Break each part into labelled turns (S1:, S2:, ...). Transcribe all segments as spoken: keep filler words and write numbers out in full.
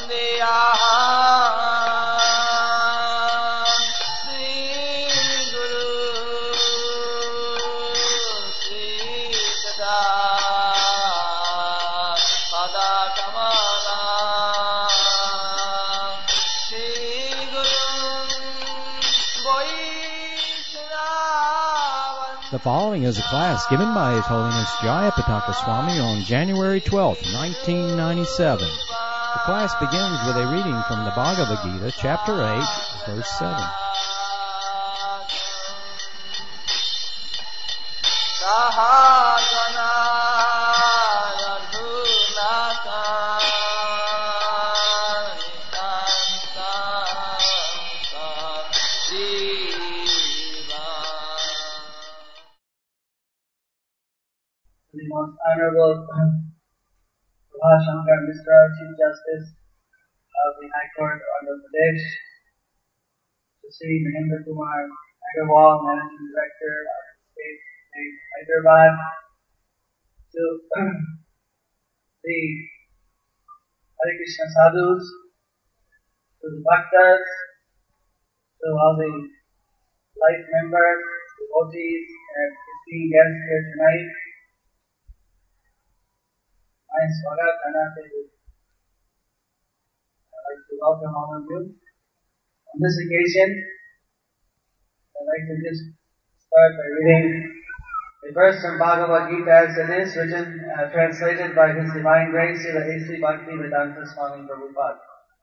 S1: The following is a class given by His Holiness Jayapataka Swami on January twelfth, nineteen ninety-seven. The class begins with a reading from the Bhagavad Gita, Chapter eight, Verse seven.
S2: The most Honorable Prabhat Shankar Misra, Chief Justice of the High Court of Andhra Pradesh, to Sri Mahendra Kumar Agarwal, Managing Director of the State State Hyderabad, to the Hare Krishna Sadhus, to the Bhaktas, to all the life members, devotees, and esteemed guests here tonight. I Swagat Anante. I'd like to welcome all of you. On this occasion, I'd like to just start by reading a verse from Bhagavad Gita as it is, written, uh, translated by His Divine Grace, Srila A C Bhakti Vedanta Swami Prabhupada.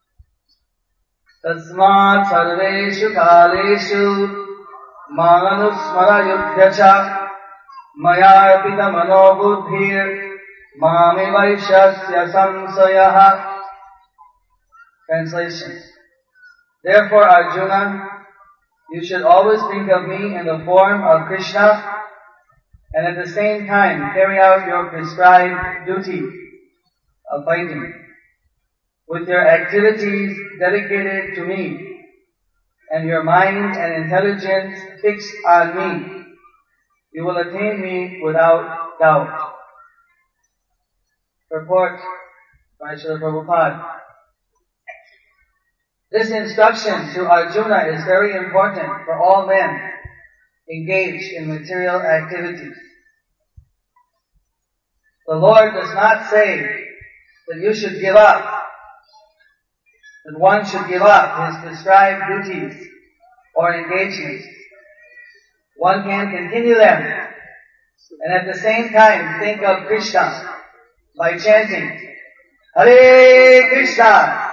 S2: Tasmat sarveshu kaleshu manusmara yudhyacha maya arpita manobuddhir Mami Vaishasya Samsayaha. Translation. Therefore, Arjuna, you should always think of me in the form of Krishna and at the same time carry out your prescribed duty of fighting. With your activities dedicated to me and your mind and intelligence fixed on me, you will attain me without doubt. Purport by Srila Prabhupada. This instruction to Arjuna is very important for all men engaged in material activities. The Lord does not say that you should give up, that one should give up his prescribed duties or engagements. One can continue them and at the same time think of Krishna by chanting, Hare Krishna,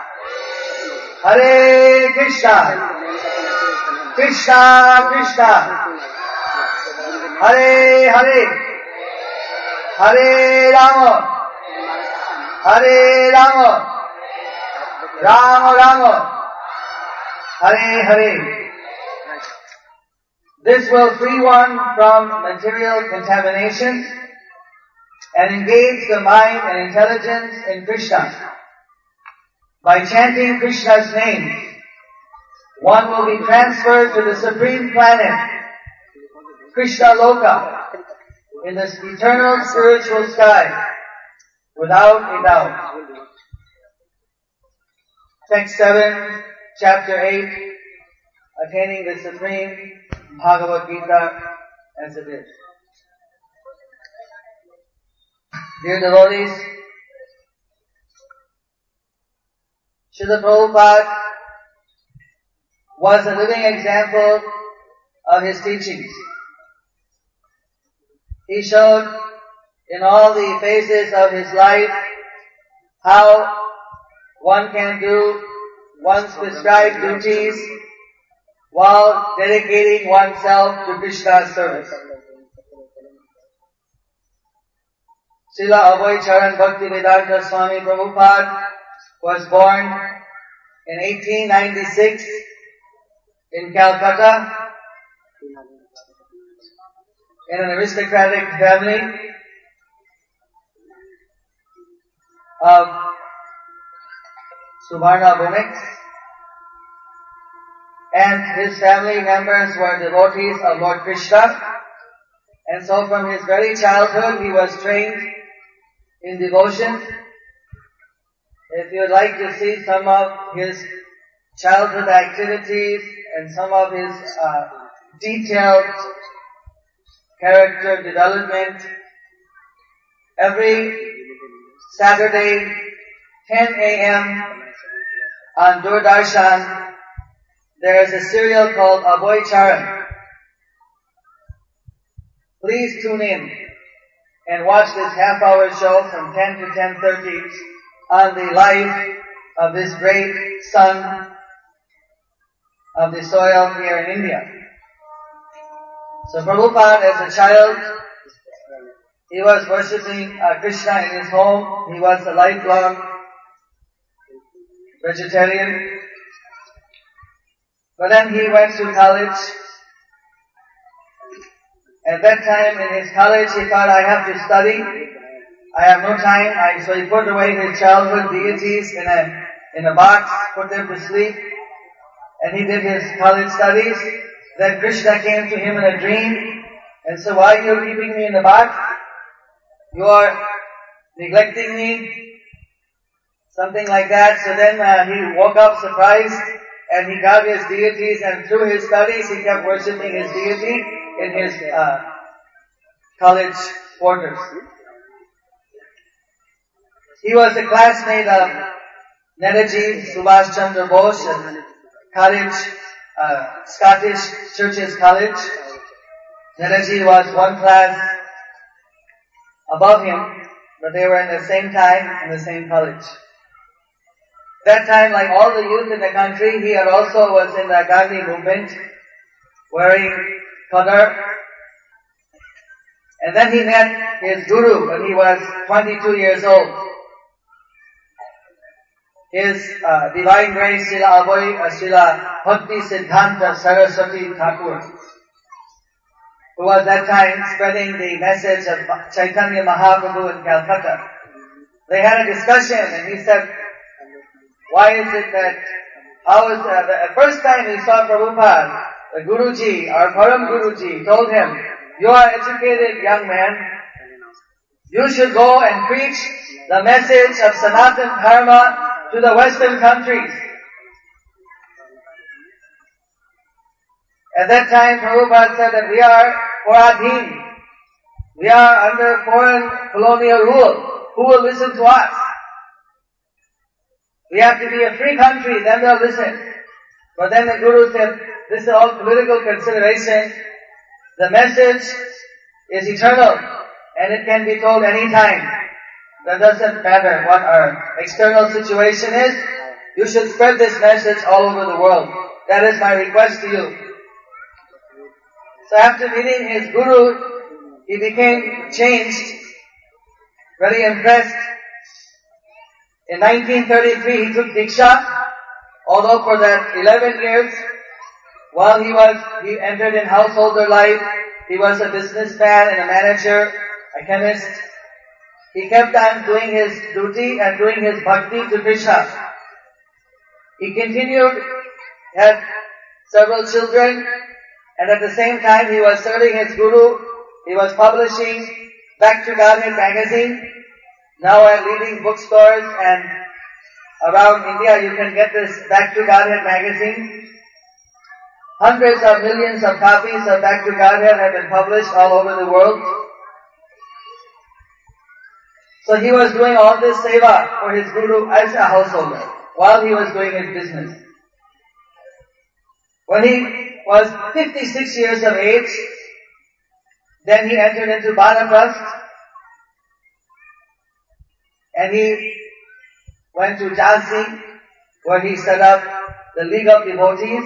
S2: Hare Krishna, Krishna Krishna, Hare Hare, Hare Rama, Hare Rama, Rama Rama, Hare Hare. This will free one from material contamination and engage the mind and intelligence in Krishna. By chanting Krishna's name, one will be transferred to the supreme planet, Krishna Loka, in the eternal spiritual sky, without a doubt. Text seven, chapter eight, attaining the supreme Bhagavad Gita as it is. Dear devotees, Srila Prabhupada was a living example of his teachings. He showed in all the phases of his life how one can do one's prescribed duties while dedicating oneself to Krishna's service. Srila Abhay Charan Bhakti Vedanta Swami Prabhupada was born in eighteen ninety-six in Calcutta in an aristocratic family of Suvarna Bhumix, and his family members were devotees of Lord Krishna, and so from his very childhood he was trained in devotion. if you'd like to see some of his childhood activities and some of his uh, detailed character development, every Saturday, ten a.m. on Doordarshan, there is a serial called Abhay Charan. Please tune in and watch this half-hour show from ten to ten thirty on the life of this great son of the soil here in India. So Prabhupada, as a child, he was worshipping uh, Krishna in his home. He was a lifelong vegetarian. But then he went to college. At that time in his college, he thought, I have to study. I have no time. I, so he put away his childhood deities in a, in a box, put them to sleep. And he did his college studies. Then Krishna came to him in a dream and said, why are you keeping me in the box? You are neglecting me. Something like that. So then uh, he woke up surprised and he got his deities, and through his studies he kept worshipping his deity in his uh, college quarters. He was a classmate of Netaji Subhash Chandra Bose at college, uh, Scottish Churches College. Netaji was one class above him, but they were in the same time in the same college. That time, like all the youth in the country, he had also was in the Gandhi movement, wearing qadar. And then he met his guru when he was twenty-two years old. His uh, Divine Grace Srila Abhay, uh, Srila Bhakti Siddhanta Saraswati Thakur, who was that time spreading the message of Chaitanya Mahaprabhu in Calcutta. They had a discussion and he said, why is it that, how is uh, the first time he saw Prabhupada, the Guruji, our Param Guruji, told him, you are educated young man, you should go and preach the message of Sanatana Dharma to the Western countries. At that time, Prabhupada said that we are Paradhin. We are under foreign colonial rule. Who will listen to us? We have to be a free country, then they'll listen. But then the Guru said, this is all political consideration. The message is eternal, and it can be told any time. That doesn't matter what our external situation is. You should spread this message all over the world. That is my request to you. So after meeting his Guru, he became changed, very impressed. In nineteen thirty-three, he took Diksha, although for that eleven years, while he was, he entered in householder life, he was a businessman and a manager, a chemist. He kept on doing his duty and doing his bhakti to Krishna. He continued, had several children, and at the same time he was serving his Guru. He was publishing Back to Godhead magazine. Now at leading bookstores and around India you can get this Back to Godhead magazine. Hundreds of millions of copies of Back to Godhead have been published all over the world. So he was doing all this seva for his Guru as a householder while he was doing his business. When he was fifty-six years of age, then he entered into Banaprastha. And he went to Jhansi, where he set up the League of Devotees.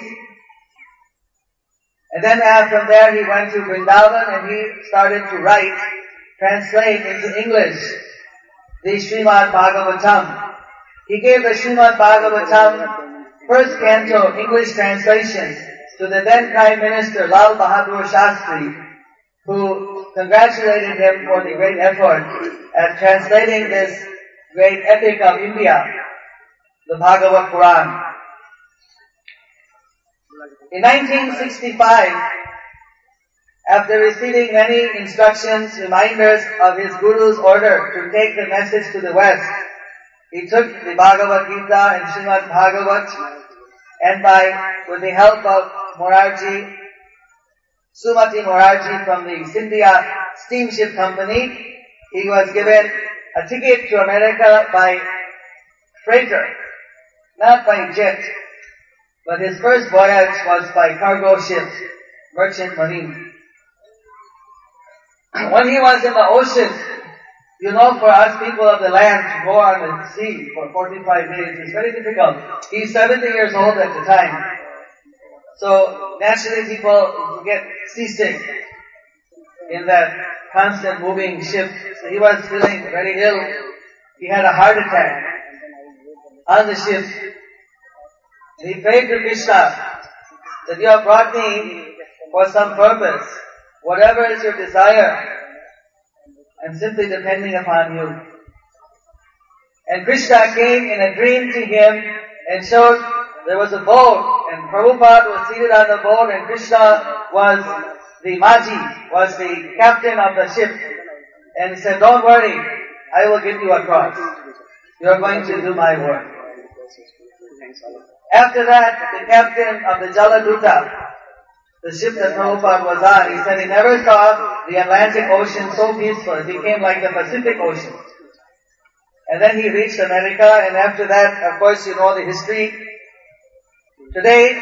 S2: And then uh, from there he went to Vrindavan and he started to write, translate into English, the Srimad Bhagavatam. He gave the Srimad Bhagavatam first canto English translation to the then Prime Minister Lal Bahadur Shastri, who congratulated him for the great effort at translating this great epic of India, the Bhagavad Puran. In nineteen sixty-five, after receiving many instructions, reminders of his Guru's order to take the message to the West, he took the Bhagavad Gita and Srimad Bhagavat, and by, with the help of Morarji, Sumati Morarji from the Scindia Steamship Company, he was given a ticket to America by freighter, not by jet, but his first voyage was by cargo ship, merchant marine. When he was in the ocean, you know, for us people of the land to go on the sea for forty-five days is very difficult. He's seventy years old at the time. So naturally people get seasick in that constant moving ship. So he was feeling very ill. He had a heart attack on the ship. He prayed to Krishna that you have brought me for some purpose. Whatever is your desire, I'm simply depending upon you. And Krishna came in a dream to him and showed there was a boat, and Prabhupada was seated on the boat, and Krishna was the Maji, was the captain of the ship. And he said, don't worry, I will get you across. You are going to do my work. After that, the captain of the Jaladuta, the ship that Prabhupada was on, he said he never saw the Atlantic Ocean so peaceful. It became like the Pacific Ocean. And then he reached America, and after that, of course, you know the history. Today,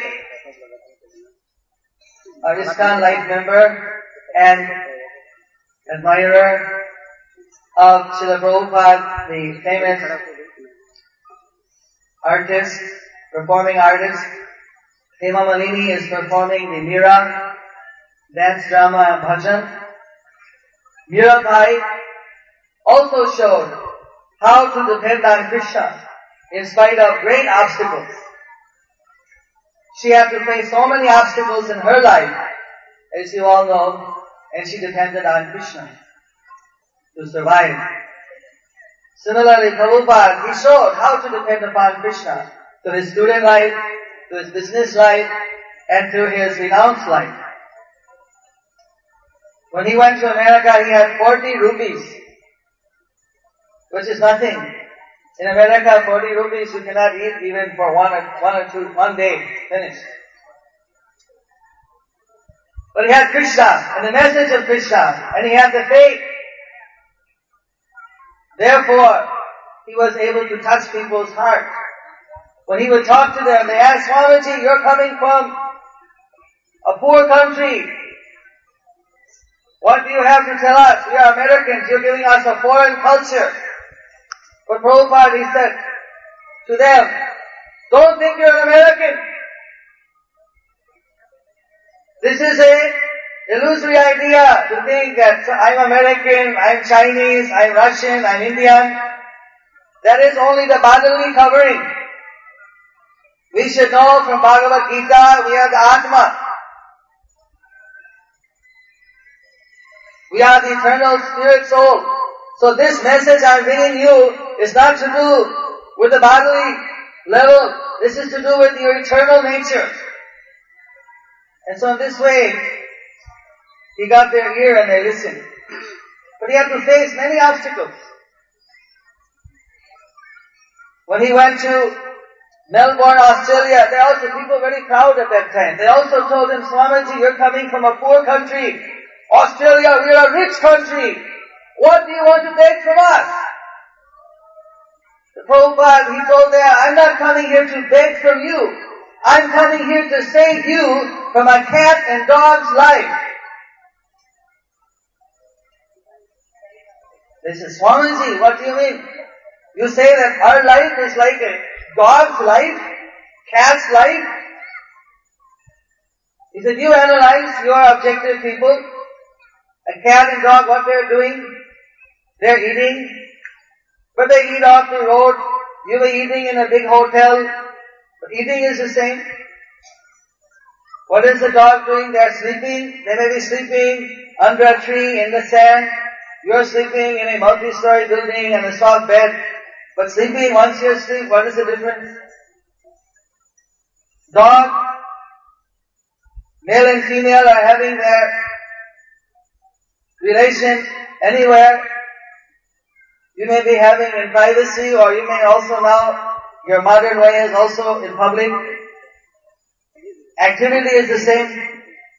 S2: a ISKCON Life member and admirer of Srila Prabhupada, the famous artist, performing artist, Hema Malini is performing the Mira, dance, drama and bhajan. Mira Bhai also showed how to depend on Krishna in spite of great obstacles. She had to face so many obstacles in her life, as you all know, and she depended on Krishna to survive. Similarly, Prabhupada, he showed how to depend upon Krishna through his student life, through his business life, and through his renounced life. When he went to America, he had forty rupees, which is nothing. In America, forty rupees you cannot eat even for one or, one or two, one day, finished. But he had Krishna, and the message of Krishna, and he had the faith. Therefore, he was able to touch people's hearts. When he would talk to them, they asked, Swamiji, you're coming from a poor country. What do you have to tell us? We are Americans. You're giving us a foreign culture. But Prabhupada, he said to them, don't think you're an American. This is a illusory idea to think that I'm American, I'm Chinese, I'm Russian, I'm Indian. That is only the bodily covering. We should know from Bhagavad Gita, we are the Atma. We are the eternal spirit soul. So this message I'm bringing you is not to do with the bodily level. This is to do with your eternal nature. And so in this way, he got their ear and they listened. But he had to face many obstacles. When he went to Melbourne, Australia, there are also people very proud at that time. They also told him, Swamiji, you're coming from a poor country. Australia, we are a rich country. What do you want to beg from us? The Prabhupada, he told them, I'm not coming here to beg from you. I'm coming here to save you from a cat and dog's life. They said, Swamiji, what do you mean? You say that our life is like a dog's life, cat's life? He said, you analyze your objective people. A cat and dog, what they're doing? They're eating. But they eat off the road. You were eating in a big hotel. But eating is the same. What is the dog doing? They're sleeping. They may be sleeping under a tree in the sand. You're sleeping in a multi-story building and a soft bed. But sleeping, once you're asleep, what is the difference? Dog, male and female are having their relation anywhere. you may be having in privacy, or you may also now, your modern way is also in public. Activity is the same.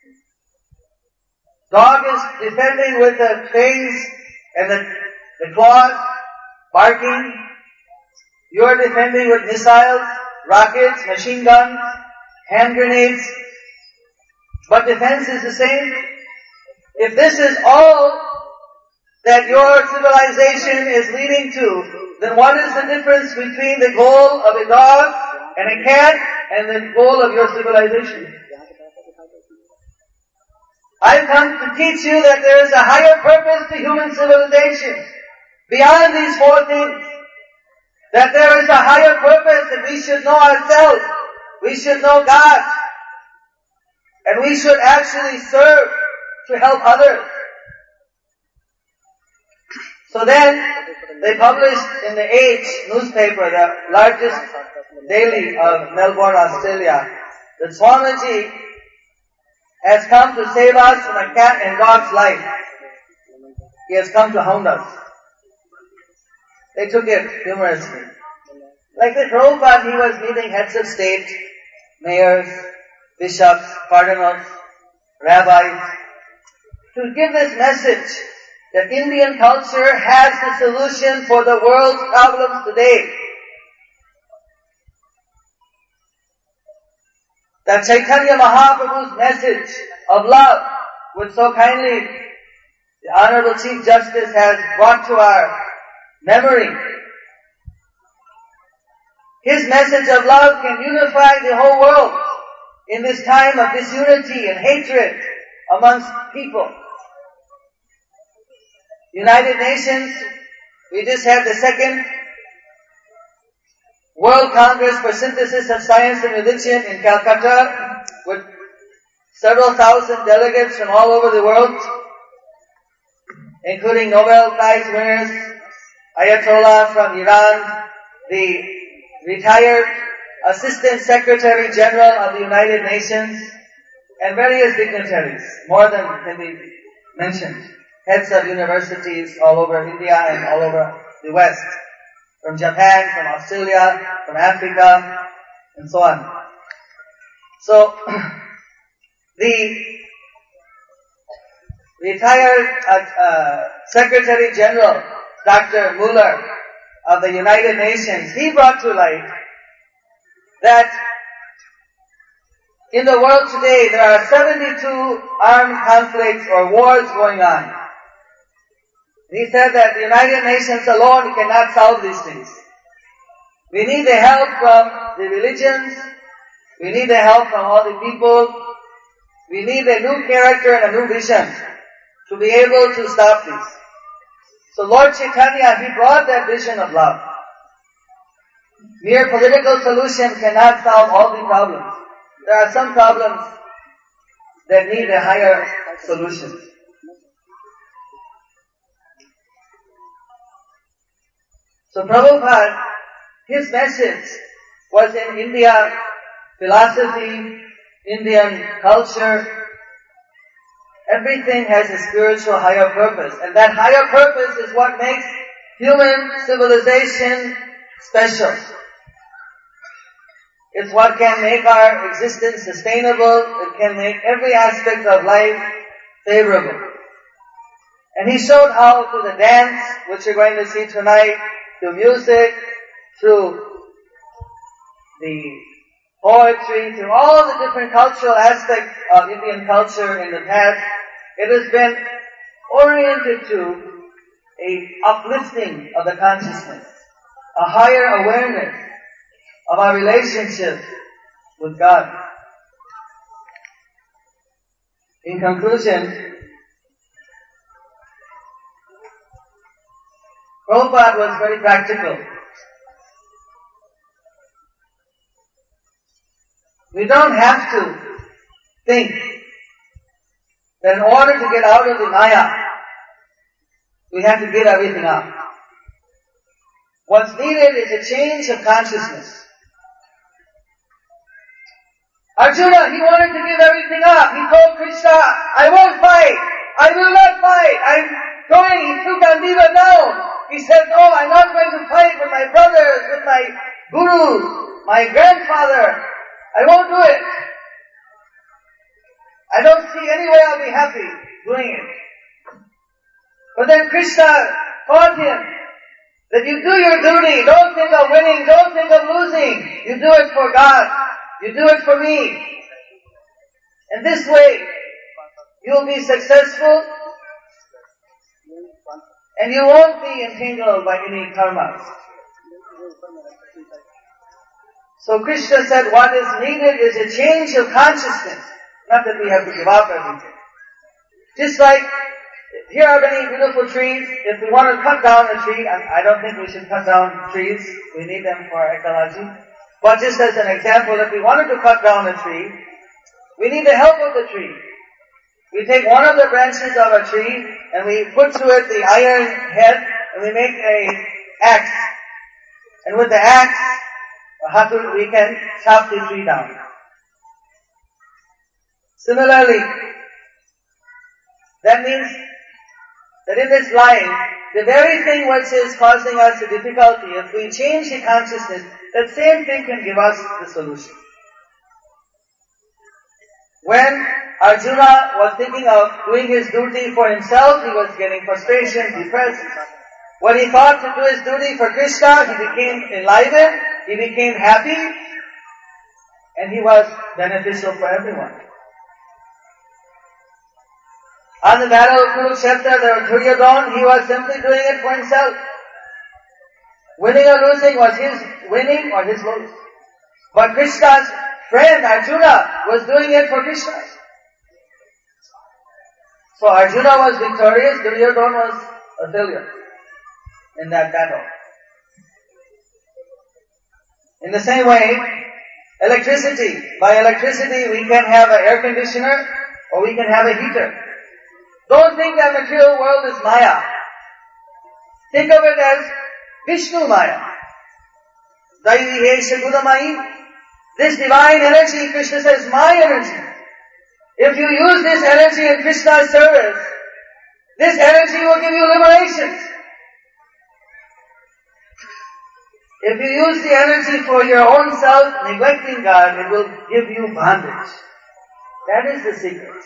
S2: Dog is defending with the fangs and the, the claws, barking. You are defending with missiles, rockets, machine guns, hand grenades. But defense is the same. If this is all that your civilization is leading to, then what is the difference between the goal of a dog and a cat and the goal of your civilization? I've come to teach you that there is a higher purpose to human civilization beyond these four things. That there is a higher purpose, that we should know ourselves, we should know God, and we should actually serve to help others. So then, they published in the Age newspaper, the largest daily of Melbourne, Australia, that Swamiji has come to save us from a cat and dog's life. He has come to hound us. They took it humorously. Like the Prabhupada, he was meeting heads of state, mayors, bishops, cardinals, rabbis, to give this message that Indian culture has the solution for the world's problems today. That Chaitanya Mahaprabhu's message of love, which so kindly the Honorable Chief Justice has brought to our memory. His message of love can unify the whole world in this time of disunity and hatred amongst people. United Nations, we just had the second World Congress for Synthesis of Science and Religion in Calcutta, with several thousand delegates from all over the world, including Nobel Prize winners, Ayatollah from Iran, the retired Assistant Secretary General of the United Nations, and various dignitaries, more than can be mentioned, heads of universities all over India and all over the West, from Japan, from Australia, from Africa, and so on. So, the retired uh, uh, Secretary General, Doctor Mueller of the United Nations, he brought to light that in the world today there are seventy-two armed conflicts or wars going on. He said that the United Nations alone cannot solve these things. We need the help from the religions, we need the help from all the people, we need a new character and a new vision to be able to stop this. So Lord Chaitanya, he brought that vision of love. Mere political solution cannot solve all the problems. There are some problems that need a higher solution. So Prabhupada, his message was in India, philosophy, Indian culture. Everything has a spiritual higher purpose. And that higher purpose is what makes human civilization special. It's what can make our existence sustainable. It can make every aspect of life favorable. And he showed how through the dance, which you're going to see tonight, through music, through the poetry, through all the different cultural aspects of Indian culture in the past, it has been oriented to a uplifting of the consciousness, a higher awareness of our relationship with God. In conclusion, Prabhupada was very practical. We don't have to think that in order to get out of the Maya, we have to give everything up. What's needed is a change of consciousness. Arjuna, he wanted to give everything up. He told Krishna, I won't fight. I will not fight. I'm going. He took Gandiva down. He said, no, I'm not going to fight with my brothers, with my guru, my grandfather. I won't do it. I don't see any way I'll be happy doing it. But then Krishna taught him that you do your duty. Don't think of winning. Don't think of losing. You do it for God. You do it for me. And this way, you'll be successful and you won't be entangled by any karmas. So Krishna said what is needed is a change of consciousness. Not that we have to give up everything. Just like, here are many beautiful trees. If we want to cut down a tree, I don't think we should cut down trees. We need them for ecology. But just as an example, if we wanted to cut down a tree, we need the help of the tree. We take one of the branches of a tree and we put to it the iron head and we make a axe. And with the axe, we can chop the tree down. Similarly, that means that in this life, the very thing which is causing us a difficulty, if we change the consciousness, that same thing can give us the solution. When Arjuna was thinking of doing his duty for himself, he was getting frustration, depressed. When he thought to do his duty for Krishna, he became enlivened, he became happy, and he was beneficial for everyone. On the battle of Kurukshetra, there was Duryodhana, he was simply doing it for himself. Winning or losing was his winning or his losing. But Krishna's friend Arjuna was doing it for Krishna. So Arjuna was victorious, Duryodhana was a failure in that battle. In the same way, electricity. By electricity we can have an air conditioner or we can have a heater. Don't think that material world is Maya. Think of it as Vishnu Maya. Daivi Gudamayi. This divine energy, Krishna says, my energy. If you use this energy in Krishna's service, this energy will give you liberation. If you use the energy for your own self, neglecting God, it will give you bondage. That is the secret.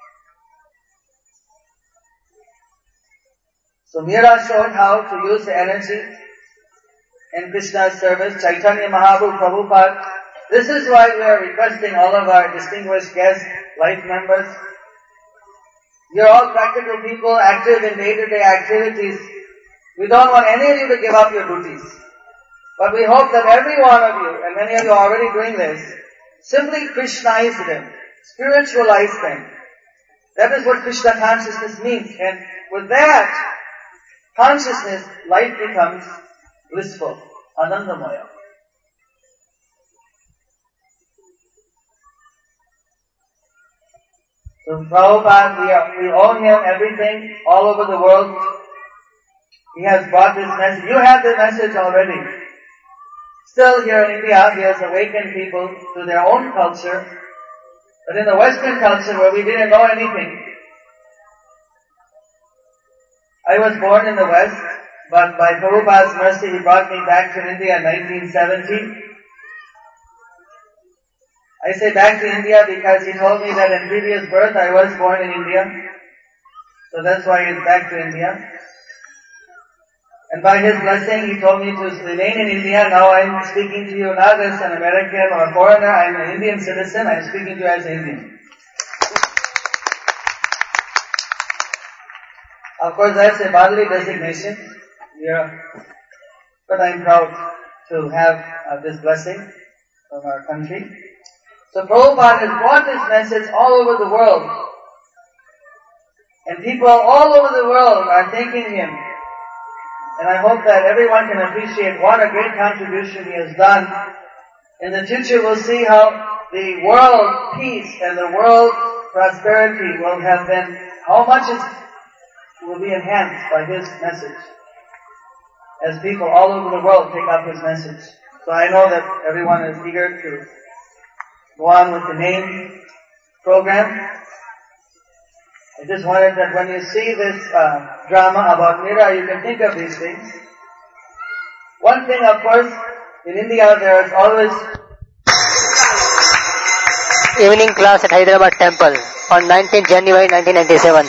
S2: So Meera showed how to use the energy in Krishna's service. Chaitanya Mahaprabhu Prabhupada. This is why we are requesting all of our distinguished guests, life members. You're all practical people, active in day-to-day activities. We don't want any of you to give up your duties. But we hope that every one of you, and many of you are already doing this, simply Krishnaize them, spiritualize them. That is what Krishna consciousness means. And with that consciousness, life becomes blissful, anandamaya. So Prabhupada, we, are, we owe him everything all over the world. He has brought this message. You have the message already. Still here in India, he has awakened people to their own culture. But in the Western culture where we didn't know anything, I was born in the West, but by Prabhupada's mercy, he brought me back to India in nineteen seventy. I say back to India because he told me that in previous birth I was born in India. So that's why he's back to India. And by his blessing, he told me to remain in India. Now I'm speaking to you not as an American or a foreigner. I'm an Indian citizen. I'm speaking to you as an Indian. Of course, that's a bodily designation. Yeah. But I'm proud to have uh, this blessing from our country. So Prabhupada has brought this message all over the world. And people all over the world are thanking him. And I hope that everyone can appreciate what a great contribution he has done. In the future we'll see how the world peace and the world prosperity will have been, how much it will be enhanced by his message. As people all over the world take up his message. So I know that everyone is eager to go on with the main program. I I just wanted that when you see this uh, drama about Mira, you can think of these things. One thing, of course, in India there is always
S3: evening class at Hyderabad Temple on nineteenth January nineteen ninety-seven.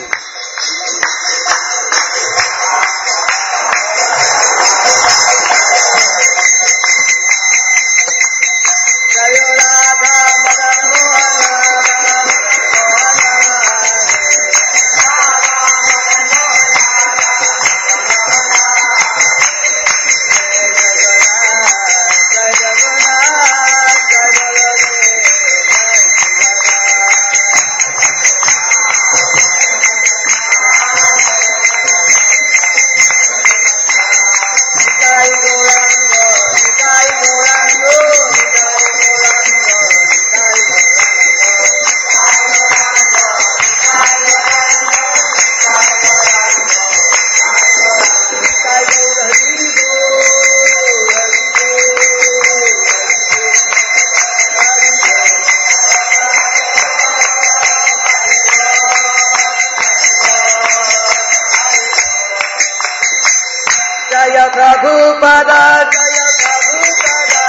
S2: Jaya Prabhupada, Jaya Prabhupada,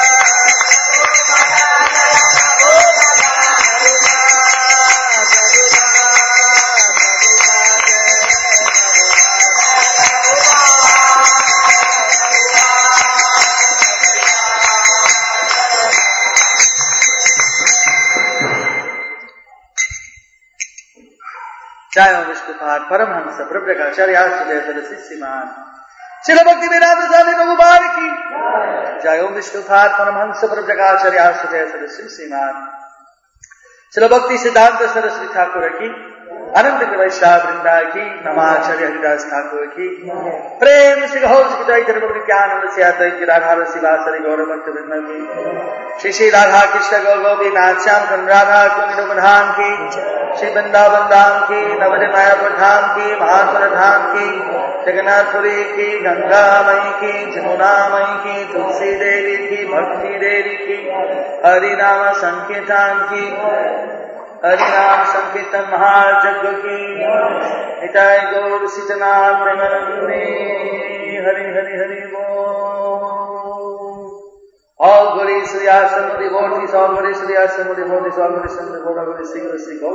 S2: Jaya Vishnupad, Paramhamsa, Prabhakacharya, Sudaya Sadasisiman. Srila Bhaktivedanta Swami Prabhupada ki Jai Om Vishnupad Paramhamsa Prabhakacharya Sudaya Sadasisiman. Srila Bhakti Siddhanta Saraswati Thakur ki Ananda Vaishnava Vrinda ki Namacharya Haridas Thakur ki Prem Sri Gaur Sri Chaitanya Prabhu Nityananda Siyata Radha Sivasari Gaura Bhakta Vrinda ki Shri Shri Radha Krishna Gaur Gopi Natsyam Radha Kundu Pradhan ki Shri Vrindavan Dham ki Navadip Mayapur Dham ki Mahaspara Dham ki Jagannathpuri ki Ganga Mai ki Jamuna Mai ki Tulsi Devi ki Bhakti Devi ki Harinama Sankirtan ki Harinam Sankirtan Mahajagga ki Nitai Gaur Sitana Premanande Hari Hari Hari Bol. All glory to the ashram of devotees, all glory to the ashram of devotees, all glory to the devotees, sing the sing.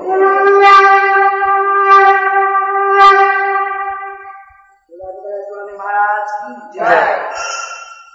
S2: Maharaj ki Jai.